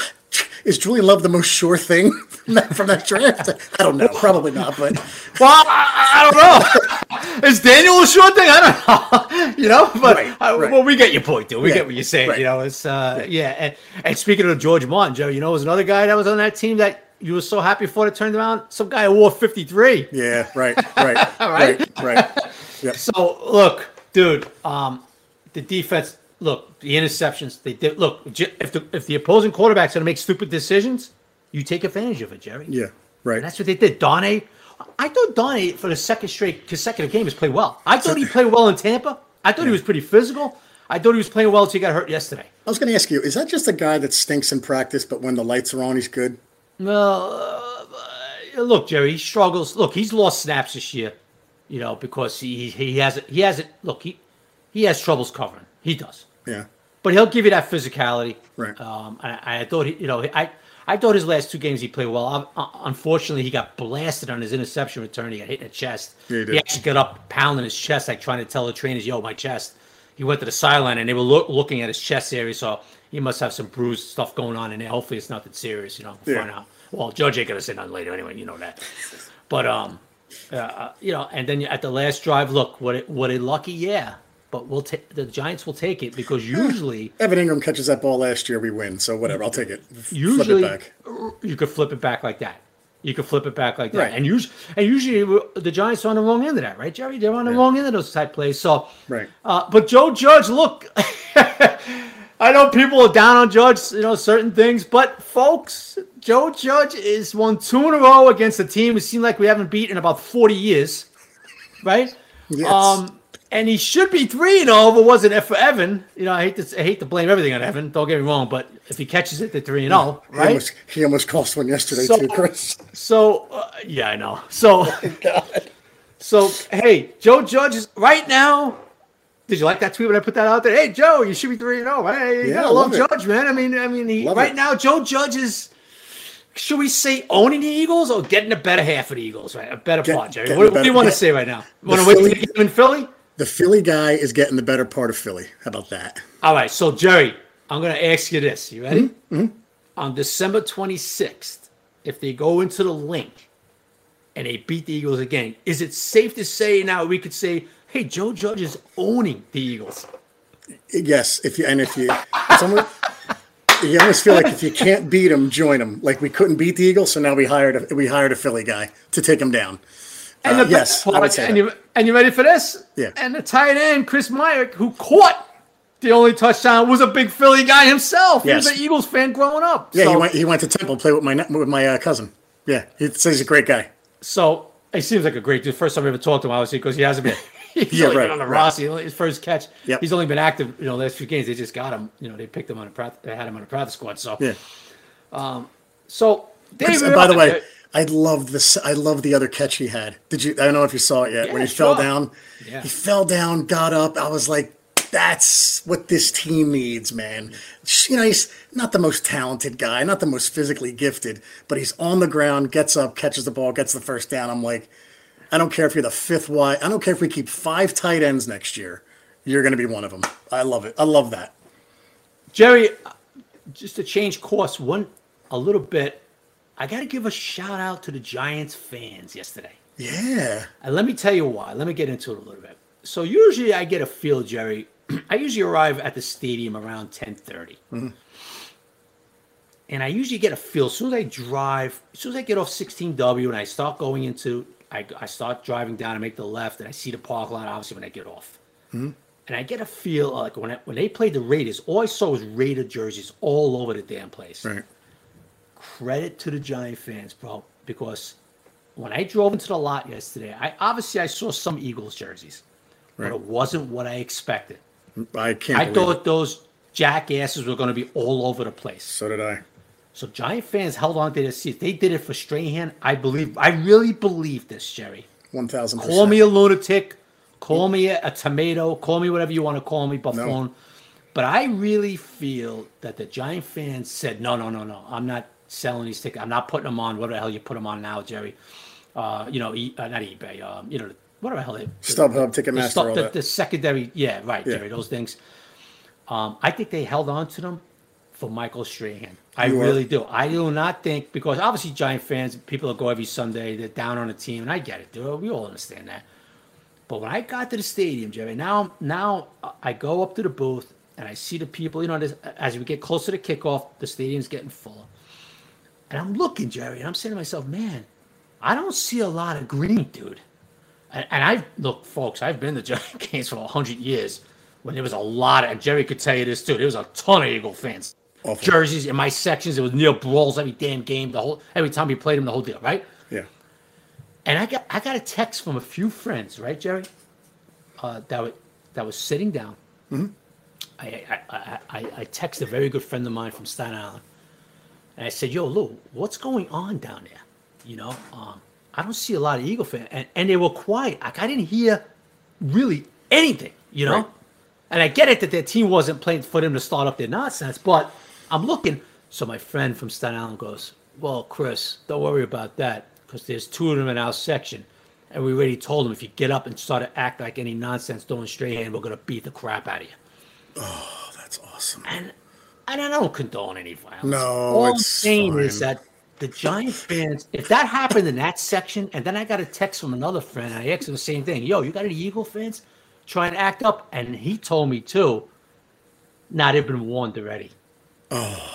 Is Julian Love the most sure thing from that, from that draft? I don't know. Probably not, but Well, I, I don't know. Is Daniel a short thing? I don't know. You know, but Right, uh, right. well, we get your point, dude. We Yeah, get what you're saying. right. You know, it's uh, yeah. And, and speaking of George Martin, Joe, you know, was another guy that was on that team that you were so happy for that turned around. Some guy who wore fifty-three. yeah, right, right, Right? right, right. Yep. So look, dude, um, the defense. Look, the interceptions. They did. Look, j- if the if the opposing quarterback's going to make stupid decisions, you take advantage of it, Jerry. Yeah, right. And that's what they did. Donnie, I thought Donnie for the second straight consecutive game has played well. I thought he played well in Tampa. I thought he was pretty physical. I thought he was playing well until he got hurt yesterday. I was going to ask you, is that just a guy that stinks in practice, but when the lights are on, he's good? Well, uh, look, Jerry, he struggles. Look, he's lost snaps this year, you know, because he he has he has it. Look, he he has troubles covering. He does. Yeah, But he'll give you that physicality. Right. Um, I, I thought, he, you know, I I thought his last two games he played well. Uh, unfortunately, he got blasted on his interception return. He got hit in the chest. Yeah, he did. actually got up, pounding his chest, like trying to tell the trainers, "Yo, my chest." He went to the sideline, and they were loo- looking at his chest area, so he must have some bruised stuff going on in there. Hopefully, it's nothing serious, you know. We'll Yeah. find out. Well, Judge ain't gonna say nothing later anyway. You know that. But um, uh, you know, and then at the last drive, look, what it, what a lucky, yeah. But we'll take the Giants will take it because usually. Evan Ingram catches that ball last year, we win. So whatever, I'll take it. F- Usually, flip it back. you could flip it back like that. You could flip it back like that, Right. and usually, and usually the Giants are on the wrong end of that, right, Jerry? They're on the Yeah. wrong end of those type plays. So, Right. Uh, but Joe Judge, look, I know people are down on Judge, you know, certain things, but folks, Joe Judge is won two in a row against a team it seemed like we haven't beat in about forty years, right? Yes. Um, and he should be three and zero if it wasn't for Evan. You know, I hate to I hate to blame everything on Evan. Don't get me wrong, but if he catches it, they're three and zero, He right? almost, he almost cost one yesterday, So- too, Chris. So uh, yeah, I know. So so hey, Joe Judge is right now. Did you like that tweet when I put that out there? Hey, Joe, you should be three and zero. Hey, you Yeah, gotta I love love it. Judge, man. I mean, I mean, he, Love right it. now, Joe Judge is. Should we say owning the Eagles or getting the better half of the Eagles? Right, a better Get- part, Jerry. getting What, the what do you better- want to get- say right now? Want to the wait till Philly- you get him in Philly? The Philly guy is getting the better part of Philly. How about that? All right, so Jerry, I'm going to ask you this. You ready? Mm-hmm. On December twenty-sixth, if they go into the link and they beat the Eagles again, is it safe to say now we could say, hey, Joe Judge is owning the Eagles? Yes, if you and if you, it's almost, you almost feel like if you can't beat them, join them. Like we couldn't beat the Eagles, so now we hired a, we hired a Philly guy to take them down. And Uh, the yes, best part, I would say and that. you and you ready for this? Yeah. And the tight end Chris Meyer, who caught the only touchdown, was a big Philly guy himself. Yes. He was an Eagles fan growing up. Yeah, so, he went he went to Temple, play with my ne- with my uh, cousin. Yeah, he says he's a great guy. So he seems like a great dude. First time I ever talked to him, obviously, because he hasn't been. He's Yeah, only right, been on the right. roster. He only- His first catch. Yep. He's only been active, you know, last few games. They just got him. You know, they picked him on a prac- they had him on a practice squad. So, Yeah. so David. And by the way, I loved this. I love the other catch he had. Did you? I don't know if you saw it yet. Yeah, when he sure. fell down, Yeah. he fell down, got up. I was like, that's what this team needs, man. You know, he's not the most talented guy, not the most physically gifted, but he's on the ground, gets up, catches the ball, gets the first down. I'm like, I don't care if you're the fifth wide. I don't care if we keep five tight ends next year. you're going to be one of them. I love it. I love that. Jerry, just to change course one a little bit, I got to give a shout out to the Giants fans yesterday. Yeah. And let me tell you why. Let me get into it a little bit. So usually I get a feel, Jerry. I usually arrive at the stadium around ten thirty. Mm-hmm. And I usually get a feel as soon as I drive, as soon as I get off sixteen W and I start going into, I, I start driving down and make the left and I see the park lot, obviously, when I get off. Mm-hmm. And I get a feel like when I, when they played the Raiders, all I saw was Raider jerseys all over the damn place. Right. Credit to the Giant fans, bro, because when I drove into the lot yesterday, I obviously I saw some Eagles jerseys, right. But it wasn't what I expected. I can't. I thought it. those jackasses were going to be all over the place. So did I. So Giant fans held on to their seats. They did it for Strahan. I believe. I really believe this, Jerry. One thousand percent. Call me a lunatic. Call me a, a tomato. Call me whatever you want to call me, buffoon. No. But I really feel that the Giant fans said, no, no, no, no. I'm not selling these tickets. I'm not putting them on. Whatever the hell you put them on now, Jerry. Uh, you know, e, uh, not eBay. Um, you know, whatever the hell they. StubHub, Ticketmaster, the, all the, that. The secondary, yeah, right, yeah. Jerry. Those things. Um, I think they held on to them for Michael Strahan. I you really are. do. I do not think, because obviously Giant fans, people that go every Sunday, they're down on the team, and I get it, dude. We all understand that. But when I got to the stadium, Jerry, now now I go up to the booth and I see the people. You know, as we get closer to kickoff, the stadium's getting full. And I'm looking, Jerry, and I'm saying to myself, man, I don't see a lot of green, dude. And, and I've, look, folks, I've been to Giant games for one hundred years when there was a lot of, and Jerry could tell you this too, there was a ton of Eagle fans. Awful. Jerseys in my sections, there was near brawls every damn game, the whole every time we played them, the whole deal, right? Yeah. And I got I got a text from a few friends, right, Jerry? Uh, that was that was sitting down. Mm-hmm. I, I I I I texted a very good friend of mine from Staten Island, and I said, "Yo, Lou, what's going on down there? You know, um, I don't see a lot of Eagle fans, and, and they were quiet. Like I didn't hear really anything, you know." Right. And I get it that their team wasn't playing for them to start up their nonsense, but I'm looking. So my friend from Staten Island goes, "Well, Chris, don't worry about that, because there's two of them in our section. And we already told them, if you get up and start to act like any nonsense doing Strahan, we're going to beat the crap out of you." Oh, that's awesome. And, and I don't condone any violence. No, All it's I'm saying fine. is that the Giant fans, if that happened in that section, and then I got a text from another friend, and I asked him the same thing. Yo, you got any Eagle fans trying to act up? And he told me, too, nah, they've been warned already. Oh.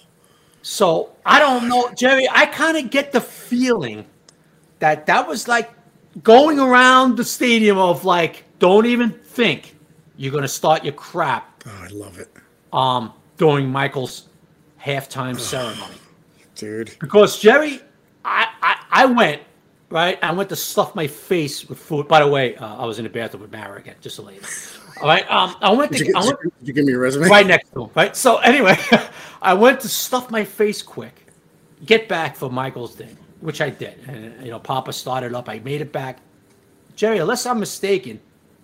So, I don't know, Jerry, I kind of get the feeling that that was like going around the stadium of like, don't even think you're going to start your crap. Oh, I love it. Um, during Michael's halftime oh, ceremony. Dude. Because, Jerry, I, I, I went, right? I went to stuff my face with food. By the way, uh, I was in the bathroom with Mara again, just a lady. All right. Um, I went to. Did you, I went, did you give me your resume? Right next to him, right? So, anyway, I went to stuff my face quick, get back for Michael's thing, which I did. And, you know, Papa started up. I made it back. Jerry, unless I'm mistaken,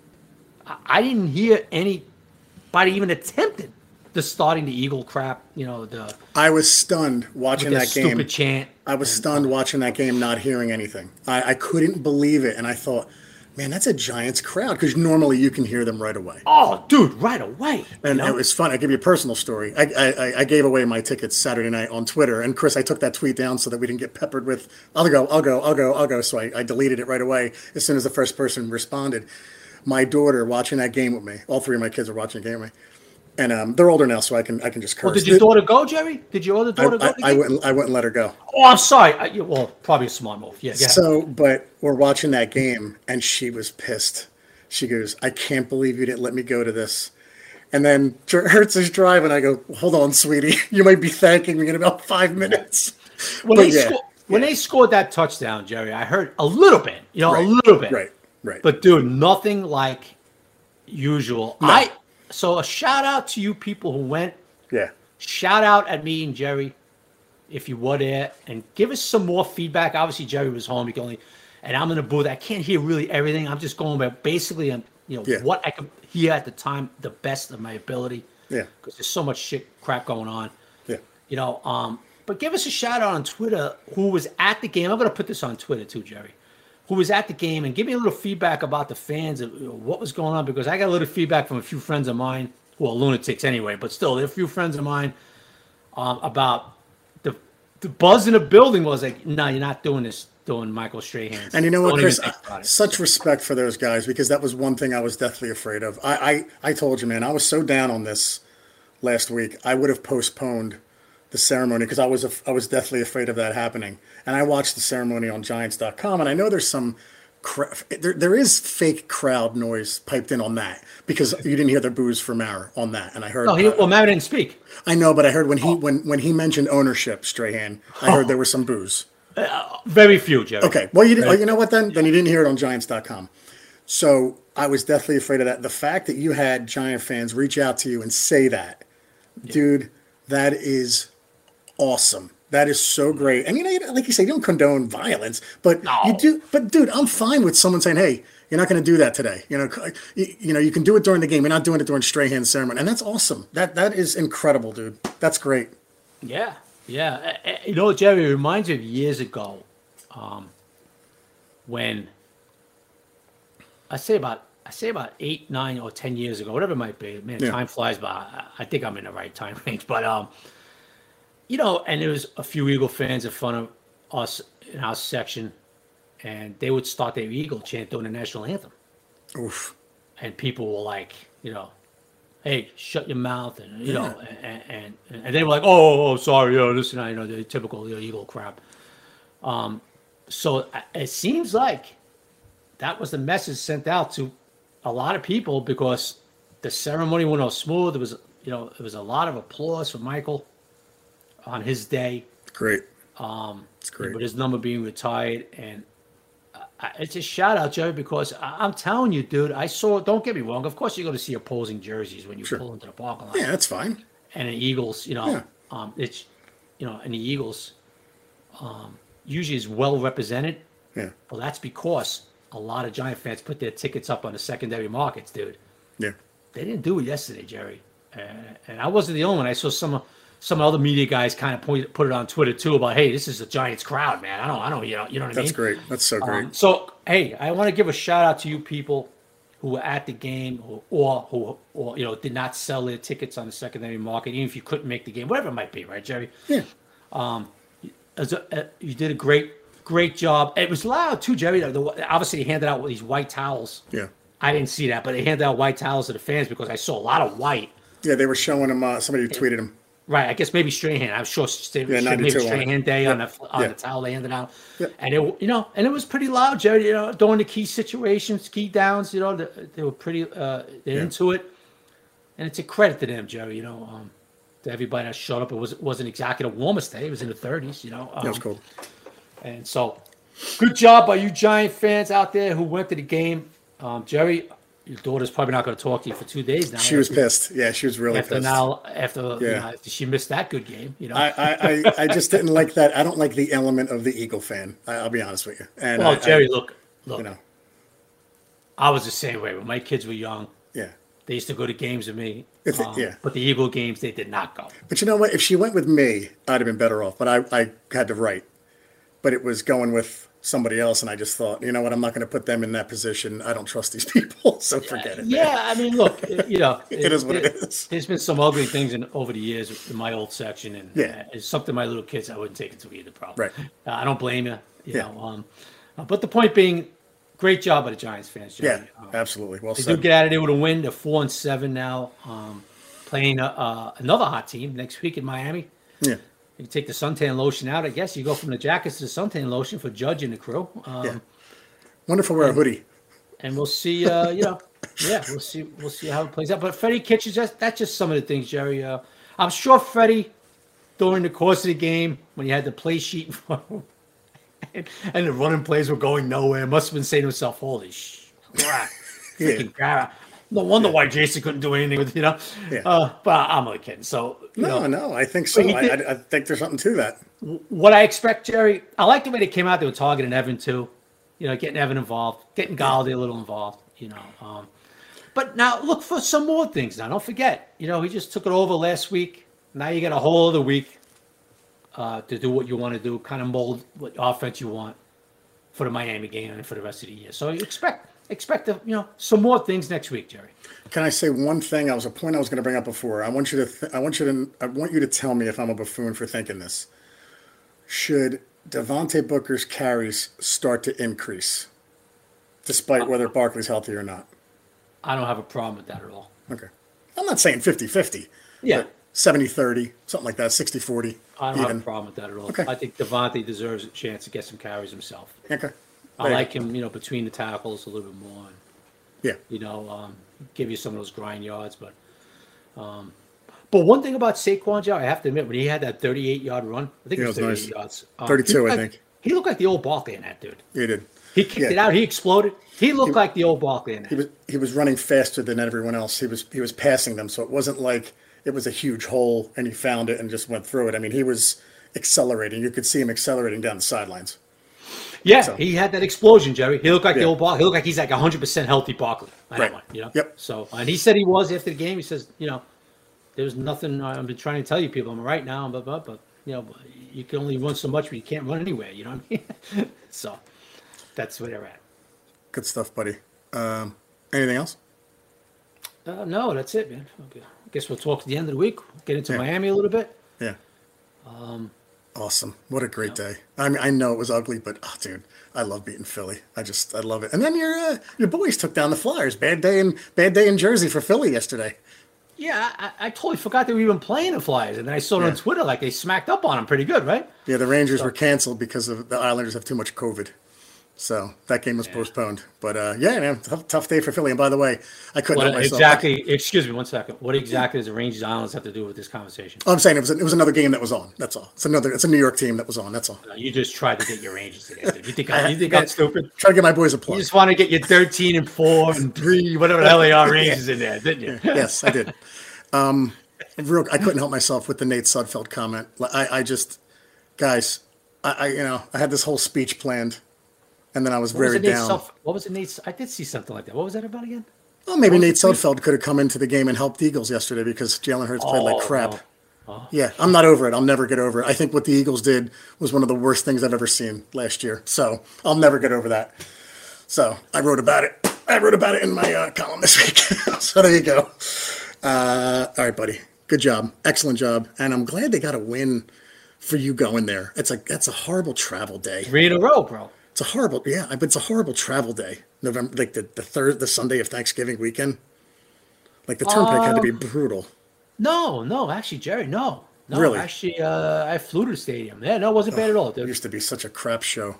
I, I didn't hear anybody even attempted the starting the Eagle crap. You know, the. I was stunned watching that game. Stupid chant. I was stunned watching that game, not hearing anything. I, I couldn't believe it. And I thought, man, that's a Giants crowd, because normally you can hear them right away. Oh, dude, right away. And you know? It was fun. I'll give you a personal story. I, I I gave away my tickets Saturday night on Twitter. And Chris, I took that tweet down so that we didn't get peppered with, I'll go, I'll go, I'll go, I'll go. So I, I deleted it right away as soon as the first person responded. My daughter watching that game with me. All three of my kids are watching the game with me. And um, they're older now, so I can I can just curse. Well, did your daughter go, Jerry? Did your older daughter I, go? I, I wouldn't I wouldn't let her go. Oh, I'm sorry. I, well, probably a smart move. Yeah. yeah. So, but we're watching that game, and she was pissed. She goes, "I can't believe you didn't let me go to this." And then Hertz is driving. I go, "Hold on, sweetie. You might be thanking me in about five minutes." When, but they, yeah, sco- when yeah. they scored that touchdown, Jerry, I heard a little bit. You know, right, a little bit. Right. Right. But dude, nothing like usual. No. I. So a shout out to you people who went. Yeah. Shout out at me and Jerry, if you were there, and give us some more feedback. Obviously, Jerry was home. He can only, and I'm in the booth. I can't hear really everything. I'm just going by basically, um, you know, yeah. what I could hear at the time, the best of my ability. Yeah. Because there's so much shit crap going on. Yeah. You know, um, but give us a shout out on Twitter who was at the game. I'm going to put this on Twitter too, Jerry. who was at the game and give me a little feedback about the fans of what was going on, because I got a little feedback from a few friends of mine who are lunatics anyway, but still, they're a few friends of mine um, about the the buzz in the building was like, no, you're not doing this, doing Michael Strahan. And you know what, Chris? Such respect for those guys, because that was one thing I was deathly afraid of. I, I, I told you, man, I was so down on this last week. I would have postponed the ceremony because I was I was deathly afraid of that happening. And I watched the ceremony on Giants dot com, and I know there's some cra- there there is fake crowd noise piped in on that because you didn't hear the boos for Mara on that, and I heard. No, he, well, Mara didn't speak. I know, but I heard when he oh. when when he mentioned ownership, Strahan, I heard oh. there were some boos. Uh, very few, Jerry. Okay, well, you didn't, oh, you know what then? Then you didn't hear it on Giants dot com. So I was deathly afraid of that. The fact that you had Giant fans reach out to you and say that, yeah. dude, that is awesome. That is so great. And you know, like you say, you don't condone violence, but no. you do. But dude, I'm fine with someone saying, "Hey, you're not going to do that today." You know, you, you know, you can do it during the game. You're not doing it during Strahan's ceremony, and that's awesome. That that is incredible, dude. That's great. Yeah, yeah. You know, Jerry, it reminds me of years ago, um, when I say about I say about eight, nine, or ten years ago, whatever it might be. Man, yeah. time flies by. I think I'm in the right time range, but um. You know, and there was a few Eagle fans in front of us in our section, and they would start their Eagle chant during the national anthem. Oof. And people were like, you know, hey, shut your mouth, and you yeah. know, and, and and they were like, oh, oh, sorry, you know, this and that, you know, the typical you know, Eagle crap. Um, so it seems like that was the message sent out to a lot of people because the ceremony went all smooth. There was, you know, it was a lot of applause for Michael on his day. Great. Um, it's great. With his number being retired. And uh, it's a shout out, Joe, because I, I'm telling you, dude, I saw, don't get me wrong. Of course, you're going to see opposing jerseys when you sure. pull into the parking lot. Yeah, that's fine. And the Eagles, you know, yeah. um, it's, you know, and the Eagles um, usually is well represented. Yeah. Well, that's because a lot of Giant fans put their tickets up on the secondary markets, dude. Yeah. They didn't do it yesterday, Jerry. Uh, and I wasn't the only one. I saw some Some other media guys kind of point, put it on Twitter too about, hey, this is a Giants crowd, man. I don't, I don't, you know, you know what I mean? That's great. That's so great. Um, so, hey, I want to give a shout out to you people who were at the game, or, or who, or you know, did not sell their tickets on the secondary market, even if you couldn't make the game, whatever it might be, right, Jerry? Yeah. Um, as a, uh, you did a great, great job. It was loud too, Jerry. The, the, obviously, they handed out these white towels. Yeah. I didn't see that, but they handed out white towels to the fans because I saw a lot of white. Yeah, they were showing them. Uh, somebody tweeted them. Right, I guess maybe Strahan. I'm sure yeah, maybe Strahan Day yeah. on the on yeah. the towel they handed out, yeah. and it you know, and it was pretty loud, Jerry. You know, during the key situations, key downs, you know, they, they were pretty uh, they're yeah. into it, and it's a credit to them, Jerry. You know, um, to everybody that showed up. It was wasn't exactly the warmest day. It was in the thirties. You know, um, that was cool. And so, good job by you Giant fans out there who went to the game, um, Jerry. Your daughter's probably not going to talk to you for two days now. She was pissed. Yeah, she was really after pissed. Now, after yeah. you know, after she missed that good game, you know. I, I, I, I just didn't like that. I don't like the element of the Eagle fan. I, I'll be honest with you. And well, I, Jerry, I, look, look. You know, I was the same way when my kids were young. Yeah. They used to go to games with me. If, um, yeah. But the Eagle games, they did not go. But you know what? If she went with me, I'd have been better off. But I, I had to write. But it was going with somebody else, and I just thought, you know what, I'm not going to put them in that position. I don't trust these people, so forget it. Yeah, man. I mean, look, you know, it, it is what it, it is. There's been some ugly things in over the years in my old section, and yeah. uh, it's something my little kids I wouldn't take it to either. Probably, right? Uh, I don't blame you. You yeah. know, um, uh, but the point being, great job by the Giants fans, Jerry. Yeah, um, absolutely. Well they said. do get out of there with a win. They're four and seven now, um, playing uh, uh, another hot team next week in Miami. Yeah. You can take the suntan lotion out. I guess you go from the jackets to the suntan lotion for Judge and the crew. Um, yeah. Wonderful wear a hoodie. And we'll see. Uh, you know, yeah, we'll see. We'll see how it plays out. But Freddie Kitchens, that's, that's just some of the things, Jerry. Uh, I'm sure Freddie, during the course of the game, when he had the play sheet in front of him, and, and the running plays were going nowhere, must have been saying to himself, "Holy sh! Crap, freaking crap." No wonder yeah. why Jason couldn't do anything with, you know. Yeah. Uh, but I'm only kidding. So you no, know, no, I think so. I, I, I think there's something to that. What I expect, Jerry, I like the way they came out. They were targeting Evan too. You know, getting Evan involved, getting Galladay a little involved. You know, um, but now look for some more things. Now, don't forget. You know, he just took it over last week. Now you got a whole other week uh, to do what you want to do, kind of mold what offense you want. for the Miami game and for the rest of the year. So you expect expect the, you know some more things next week, Jerry. Can I say one thing? I was a point I was going to bring up before. I want you to. Th- I want you to. I want you to tell me if I'm a buffoon for thinking this. Should Devontae Booker's carries start to increase, despite whether Barkley's healthy or not? I don't have a problem with that at all. Okay. I'm not saying fifty-fifty. Yeah. seventy thirty, something like that, sixty forty. I don't even. have a problem with that at all. Okay. I think Devontae deserves a chance to get some carries himself. Okay. I There you like go. him, you know, between the tackles a little bit more. And, Yeah. you know, um, give you some of those grind yards. But um, but one thing about Saquon, Joe, I have to admit, when he had that thirty-eight yard run, I think Yeah, it was it was thirty-eight nice. yards. Um, thirty-two, he looked I like- think. He looked like the old Barkley in that dude. He did. He kicked Yeah. it out. He exploded. He looked like the old Barkley in that. He was he was running faster than everyone else. He was he was passing them, so it wasn't like it was a huge hole and he found it and just went through it. I mean, he was accelerating. You could see him accelerating down the sidelines. Yeah, So- he had that explosion, Jerry. He looked like Yeah. the old Barkley. He looked like he's like one hundred percent healthy Barkley. I Right. know, you know? Yep. So, and he said he was after the game. He says, you know, there's nothing, I've been trying to tell you people, I'm right now, but, but, but you know, you can only run so much, but you can't run anywhere, you know what I mean? So, that's where they're at. Good stuff, buddy. Um, anything else? Uh, no, that's it, man. Okay. I guess we'll talk at the end of the week. Get into Yeah. Miami a little bit. Yeah. Um, awesome. What a great day. I mean, I know it was ugly, but oh, dude, I love beating Philly. I just, I love it. And then your uh, your boys took down the Flyers. Bad day in bad day in Jersey for Philly yesterday. Yeah, I, I totally forgot they were even playing the Flyers, and then I saw it Yeah. on Twitter like they smacked up on them pretty good, right? Yeah, the Rangers were canceled because of the Islanders have too much COVID. So that game was postponed. But uh, yeah, man, tough, tough day for Philly. And by the way, I couldn't What help myself. exactly? Excuse me, one second. What exactly does the Rangers Islands have to do with this conversation? Oh, I'm saying it was it was another game that was on. That's all. It's another. It's a New York team that was on. That's all. Uh, You just tried to get your Rangers together. You think I, you think I'm stupid? Try to get my boys a You plug. just want to get your thirteen and four and three, whatever the hell they are, Rangers in there, didn't you? Yes, I did. Um, real, I couldn't help myself with the Nate Sudfeld comment. Like, I, I just, guys, I, I, you know, I had this whole speech planned, and then I was What was very it, Nate down. Sudf- What was it, Nate? I did see something like that. What was that about again? Well, maybe what was Nate the tweet? Sudfeld could have come into the game and helped the Eagles yesterday because Jalen Hurts played like Oh, crap. no. Yeah, I'm not over it. I'll never get over it. I think what the Eagles did was one of the worst things I've ever seen last year. So I'll never get over that. So I wrote about it. I wrote about it in my uh, column this week. So there you go. Uh, all right, buddy. Good job. Excellent job. And I'm glad they got a win for you going there. It's like that's a horrible travel day. Three in a row, bro. It's a horrible, yeah, but it's a horrible travel day. November, like the the third, the Sunday of Thanksgiving weekend. Like the turnpike had to be brutal. No, no, actually, Jerry, no. No, Really? actually, uh, I flew to the stadium. Yeah, no, it wasn't bad at all, It dude. used to be such a crap show.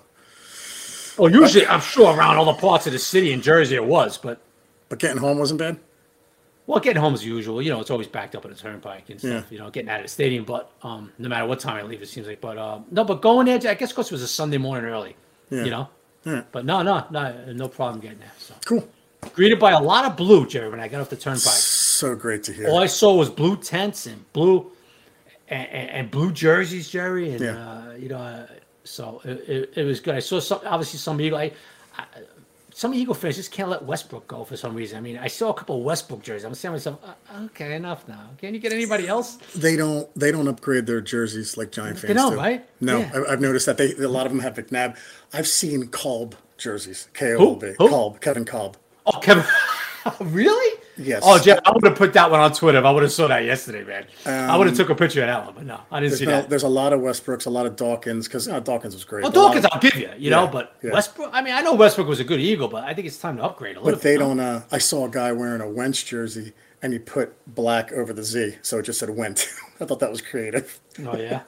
Well, usually, I'm sure around all the parts of the city in Jersey it was, but But getting home wasn't bad. well, getting home as usual. You know, it's always backed up at the turnpike and stuff. Yeah. You know, getting out of the stadium, but um, no matter what time I leave, it seems like. But um, no, but going there, I guess because it was a Sunday morning early. Yeah. You know, Yeah. but no, no, no, no problem getting there. So Cool. greeted by a lot of blue, Jerry, when I got off the turnpike. So great to hear. All I saw was blue tents and blue and, and, and blue jerseys, Jerry, and Yeah. uh, you know, uh, so it, it, it was good. I saw some, obviously some Eagle. I, I, some Eagle fans just can't let Westbrook go for some reason. I mean, I saw a couple of Westbrook jerseys. I'm saying to myself, uh, okay, enough now. Can you get anybody else? They don't they don't upgrade their jerseys like Giant fans don't, do. right? No, Yeah. I, I've noticed that they a lot of them have McNabb. I've seen Kolb jerseys. K O L B. Who? Who? Kolb. Kevin Kolb. Oh, Kevin, really? Yes. Oh, Jeff, I would have put that one on Twitter if I would have saw that yesterday, man. I would have took a picture of that one, but no, I didn't There's, see been a, that. there's a lot of Westbrooks, a lot of Dawkins, because you know, Dawkins was great. Well, A lot Dawkins, of- I'll give you, you know, Yeah, but yeah. Westbrook. I mean, I know Westbrook was a good Eagle, but I think it's time to upgrade a little. But they bit, no? don't. Uh, I saw a guy wearing a Wentz jersey, and he put black over the Z, so it just said Went. I thought that was creative. Oh yeah,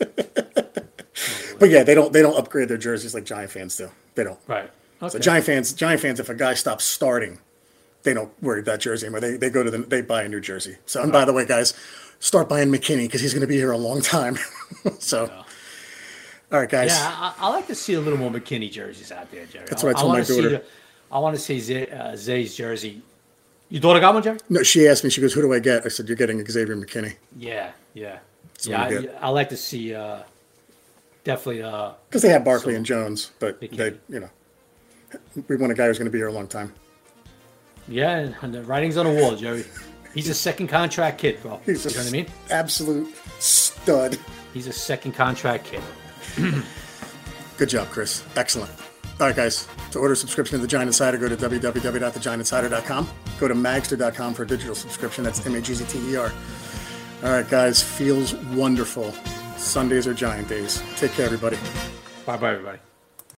But yeah, they don't. They don't upgrade their jerseys like Giant fans do. They don't. right. Okay. So Giant fans, Giant fans, if a guy stops starting, they don't wear that jersey anymore. They they go to the they buy a new jersey. So and by the way, guys, start buying McKinney because he's going to be here a long time. So, all right, guys. Yeah, I, I like to see a little more McKinney jerseys out there, Jerry. That's what I told wanna my see daughter. the- I want to see Zay, uh, Zay's jersey. Your daughter got one, Jerry? No, she asked me. She goes, "Who do I get?" I said, "You're getting Xavier McKinney." Yeah, yeah, what yeah. you I, get. I like to see uh, definitely. Uh, Because they have Barkley So- and Jones, but McKinney. they, you know, we want a guy who's going to be here a long time. yeah, and the writing's on the wall, Jerry. He's a second contract kid, bro. He's you know what I mean? absolute stud. He's a second contract kid. Good job, Chris. Excellent. All right, guys. To order a subscription to The Giant Insider, go to w w w dot the giant insider dot com. Go to magster dot com for a digital subscription. That's M A G Z T E R. All right, guys. Feels wonderful. Sundays are Giant days. Take care, everybody. Bye-bye, everybody.